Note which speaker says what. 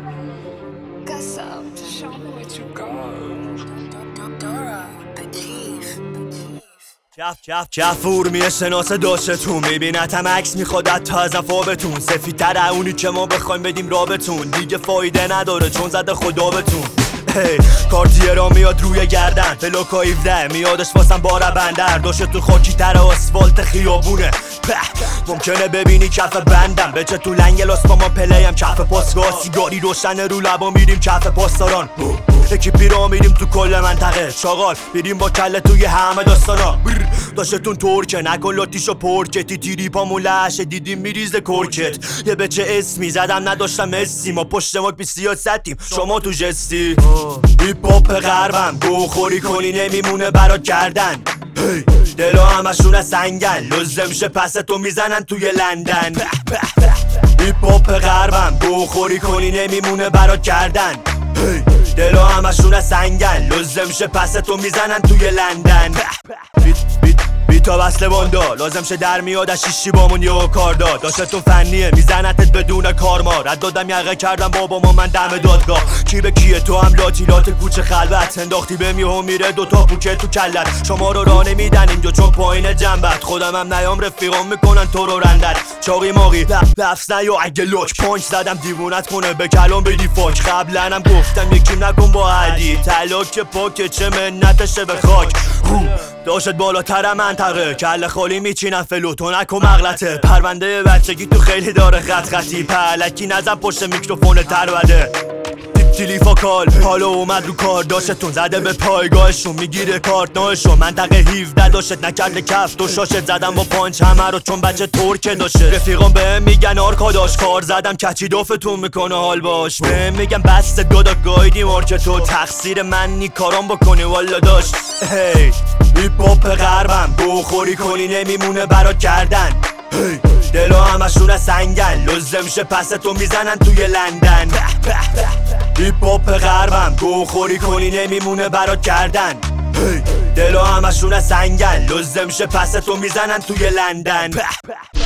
Speaker 1: Gossip, show me what you got. Dora,
Speaker 2: جفور میه شناسه داشتون میبینتم عکس میخوادت تا از افابتون سفیدتر اونی که ما بخوایم بدیم رابتون دیگه فایده نداره چون زده خدا بتون کارتیه را میاد روی گردن فلوکا 17 میادش واسم باره بندر داشتون خاکی تر آسفالت خیابونه ممکنه ببینی کف بندم بچه تو لنگلاس با ما پلیم کف پاسگاه سیگاری روشن رو لبا میریم کف پاسداران اکیپی را میریم تو کل منطقه چاغال میریم با کله توی همه داستانا داشتون ترکه نکن لاتیشو پرکتی تیری پامون لحشه دیدیم میریزه کرکت یه بچه اسمی زدم نداشتم اسی ما پشت ما بی سیاستیم شما تو جستی هیپ هاپ غربم گوخوری کنی نمیمونه برات کردن دلا همشون سنگن لزم شه پس تو میزنن توی لندن هیپ هاپ غربم گوخوری کنی نمیمونه برات کردن دلا همشون سنگن لزم شه پس تو میزنن توی لندن بیتا بسله باندا لازم شه در میاد از شیشی بامون یه کار داد داشتون فنیه میزنتت بدون کارما رد دادم یقه کردم بابا من دم دادگاه کی به کیه تو هم لات کوچه خلوت انداختی به میهم میره دوتا پوکه تو کلت شما رو راه نمیدن اینجا چون پایین جنبت خودم هم نیام رفیقام میکنن تو رو رندت چاقی ماقی لفظ نیا اگه لوک پانچ زدم دیوونت کنه به کلام بدی فاک قبلنم گفتم یکی نکن با عدی تلاک پاک چه منتشه به خاک داشت بالاتر منطقه کل خالی میچینن فلو تو نکن مغلطه پرونده بچگی تو خیلی داره خطی پلکی نزن پشت میکروفون تربده تیلیفا کال حالا اومد رو کار داشتون زده به پایگاهشون میگیره کارت نایشون منطقه 17 داشت نکرده کف دو شاشت زدم با پانچ همه رو چون بچه ترکه داشته رفیقان بهم میگن آرکا داشت کار زدم کچی دافتون میکنه حال باش بهم میگن بست دادا گایدی مارکتو تقصیر من نی کارام بکنی والا داشت هیپ هاپ غربم گوخوری کنی نمیمونه برات کردن دلا همشون سنگن لزم شه پس تو میزنن توی لندن هیپ هاپ غربم گوخوری کنی نمیمونه برات کردن دلا همشون سنگن لزم شه پس تو میزنن توی لندن